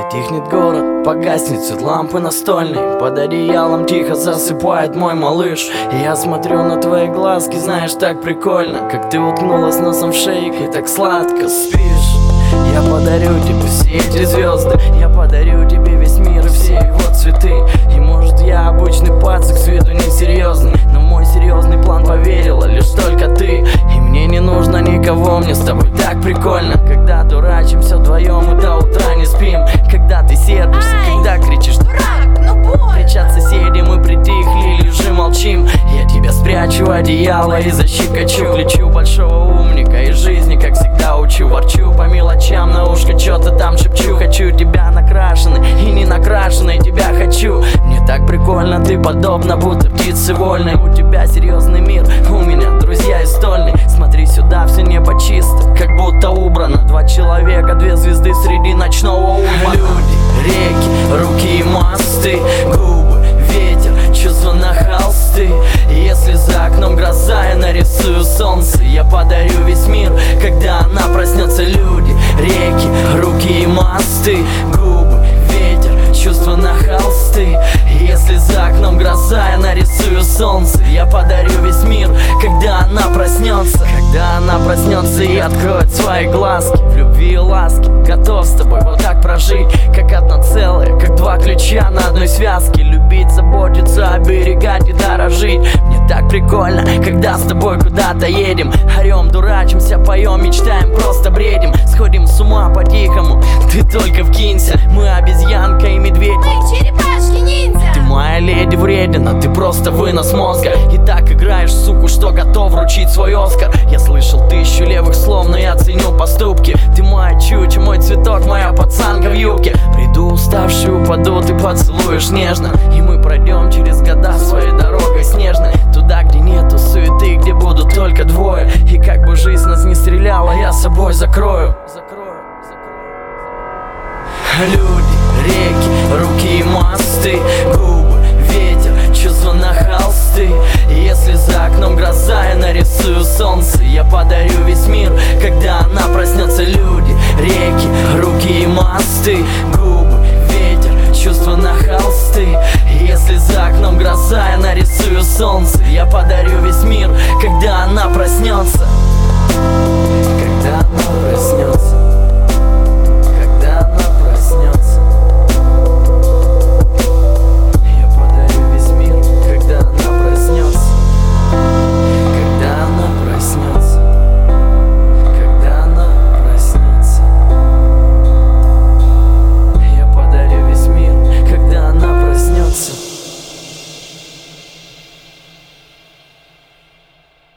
Затихнет город, погаснет свет лампы настольной, под одеялом тихо засыпает мой малыш. И я смотрю на твои глазки, знаешь, так прикольно, как ты уткнулась носом в шейк и так сладко спишь. Я подарю тебе все эти звезды, я подарю тебе весь мир и все его цветы. И может я обычный пацак, с виду несерьезный, но в мой серьезный план поверила лишь только ты. И мне не нужно никого, мне с тобой так прикольно, когда дурачимся вдвоем и до утра не спим. Когда ты сердишься, когда кричишь «Дурак, ну больно!» Кричат соседи, мы притихли, лежим, молчим. Я тебя спрячу в одеяло и защекочу. Лечу большого умника из жизни, как всегда учу. Ворчу по мелочам, на ушко что-то там шепчу. Хочу тебя накрашенной и не накрашенной, тебя хочу. Мне так прикольно, ты подобна будто птице вольной. У тебя серьезный мир, у меня друзья из стольной. Смотри сюда, все небо чисто, как будто убрано. Два человека, две звезды среди ночного урбана. Люди, реки, руки и мосты, губы, ветер, чувства на холсты. Если за окном гроза, я нарисую солнце. Я подарю весь мир, когда она проснется. Люди, реки, руки и мосты, губы, ветер, чувства на холсты. Если за окном гроза, я нарисую солнце. Я подарю весь мир, когда она проснется. Когда она проснется и откроет свои глазки, в любви и ласке готов с тобой вот так прожить, как одно целое, как два ключа на одной связке. Любить, заботиться, оберегать и дорожить. Мне так прикольно, когда с тобой куда-то едем, орем, дурачимся, поем, мечтаем, просто бредим. Сходим с ума по-тихому, ты только вкинься. Мы обезьянка и медведь, мы черепашки-ниндзя. Ты моя леди вредина, ты просто вынос мозга. И так играешь, суку, что готов вручить свой Оскар. Я слышал 1000 левых слов, но я ценю поступки. Ты моя чуча, мой цветок, моя пацанка в юбке. Приду уставший, упаду, ты поцелуешь нежно, и мы пройдем через года своей дорогой снежной. Туда, где нету суеты, где будут только двое. И как бы жизнь нас не стреляла, я собой закрою. Люди, реки, руки и мосты, губы, ветер, чувства на холсты. Если за окном гроза, я нарисую солнце. Я подарю весь мир, когда она проснется. Люди, реки, руки и мосты, губы, ветер, чувства на холсты. Если за окном гроза, я нарисую солнце. Я подарю весь мир, когда она проснется. Когда она проснется.